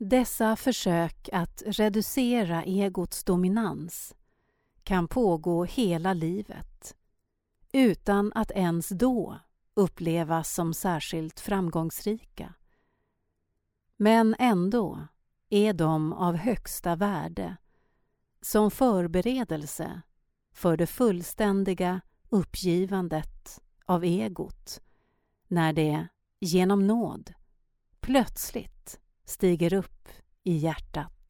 Dessa försök att reducera egots dominans kan pågå hela livet utan att ens då upplevas som särskilt framgångsrika. Men ändå är de av högsta värde som förberedelse för det fullständiga uppgivandet av egot när det genom nåd plötsligt stiger upp i hjärtat.